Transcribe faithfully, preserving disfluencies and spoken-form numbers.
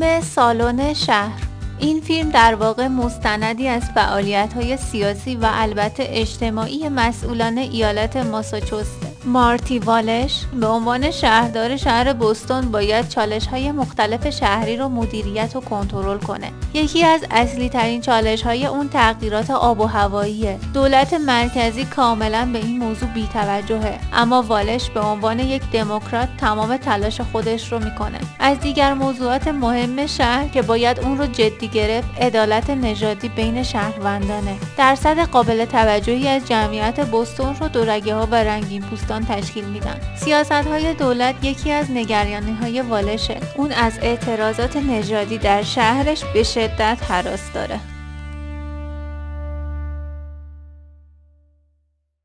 فیلم سالن شهر. این فیلم در واقع مستندی از فعالیت‌های سیاسی و البته اجتماعی مسئولان ایالت ماساچوست. مارتی والش به عنوان شهردار شهر بوستون باید چالش‌های مختلف شهری رو مدیریت و کنترل کنه. یکی از اصلی ترین چالش‌های اون تغییرات آب و هواییه. دولت مرکزی کاملاً به این موضوع بی‌توجهه، اما والش به عنوان یک دموکرات تمام تلاش خودش رو میکنه. از دیگر موضوعات مهم شهر که باید اون رو جدی گرفت، عدالت نژادی بین شهروندانه. درصد قابل توجهی از جمعیت بوستون رو دورگه‌ها و رنگین پوستان تشکیل میدن. سیاست‌های دولت یکی از نگرانی‌های والشه. اون از اعتراضات نژادی در شهرش به شدت هراس داره.